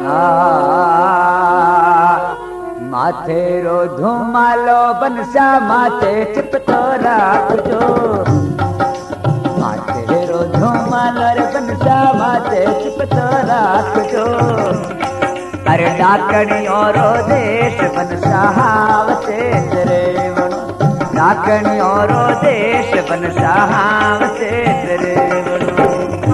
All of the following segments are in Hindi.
माथे रो धुमालो बनसा माथे चिपतो राखजो माथे रो धुमालो रे बनसा माथे चिपतो राखजो अरे डाकणी औरो देश बनसा हावते रे वणो डाकणी औरो देश बनसा हावते रे वणो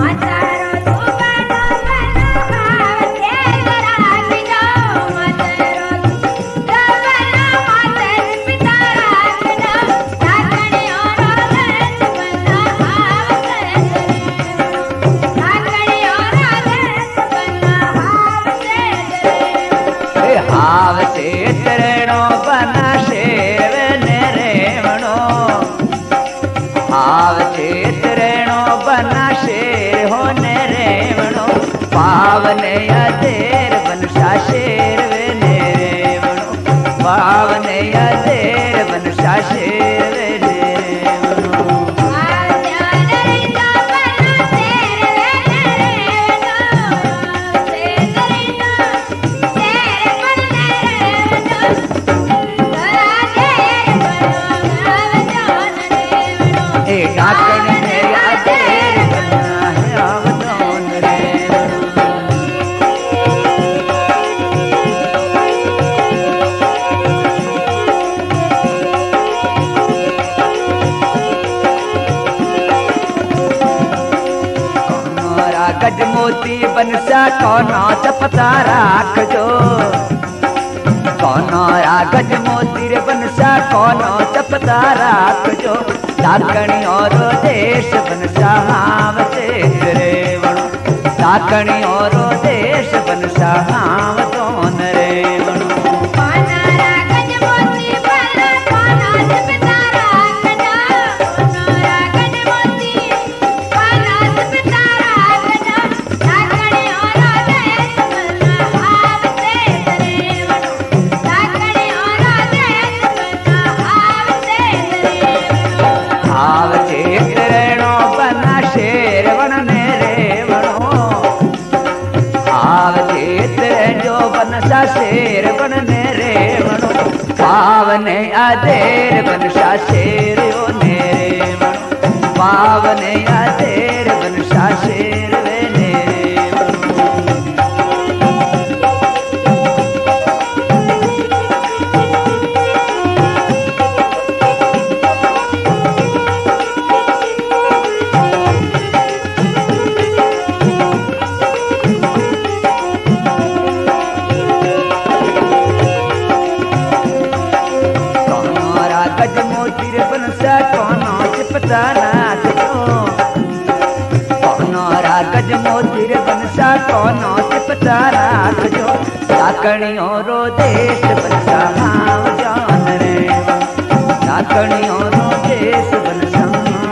पावने अधेर बनसा शेर वे नेरे वणो पावने अधेर बनसा शेर वे नेरे वणो ए डाकण ने अधेर बना है आवतोन रे गज मोती बनसा कौनो चपता राखजो कौनो गज मोती रे बनसा कौनो चपता राखजो डाकणी और देश बनसा हावते रे वणो डाकणी और देश बनसा हावतोन रे वणो शेर बनने रे वणो पावने अधेर बनसा शेर ओ नेरे वणो पावने अधेर बनसा शेर वे नेरे गज मोती रे बनसा कौनो चिपता राखजो डाकणी औरो देश बनसा हाव जान रे डाकणी औरो देश बनसा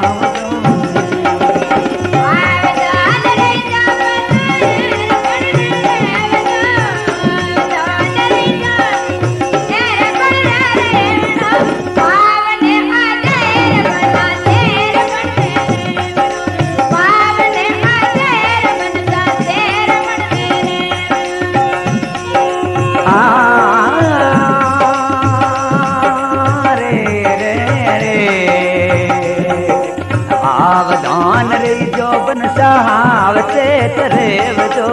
हावते रे वजो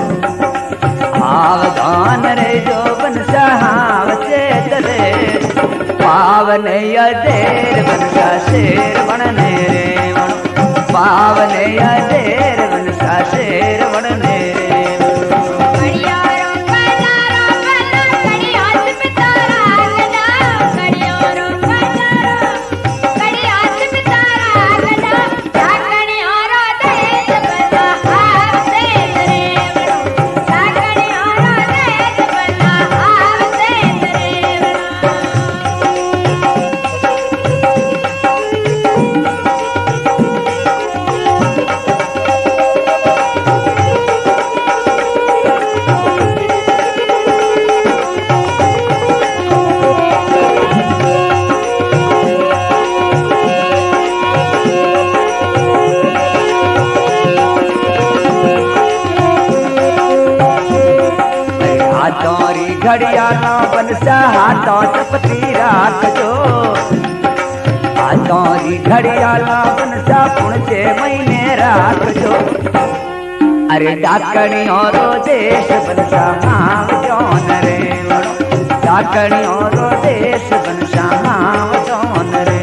आवदान रे जो बनसा हावते रे पावने अधेर बनसा शेर बनने रे वणो पावने अधेर बनसा शेर बनने रे घड़ियाला बनसा हाथों चपती राखजो हाथों री घड़ियाला बनसा पुणचे महीने राखजो अरे डाकणी और देश बनसा हाव जोन रे डाकणी और देश बनसा हाव जोन रे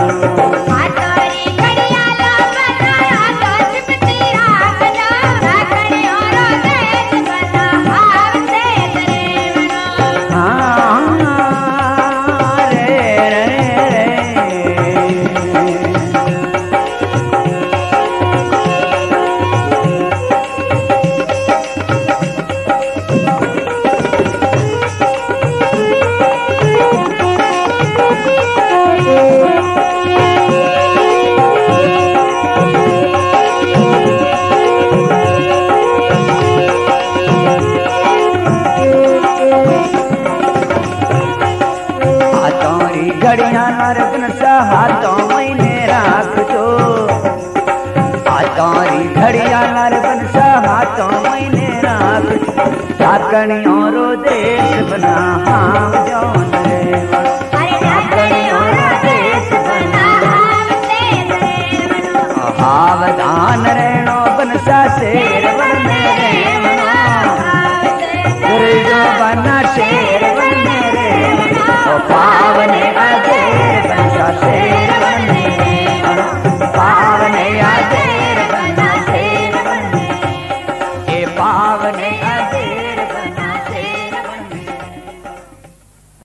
घड़ियाला रे बनसा हाथों महीने राखजो हाथों री घड़ियाला रे बनसा हाथों महीने राखजो डाकणी और देश बना हाव जोन रे डाकणी और देश बना हाव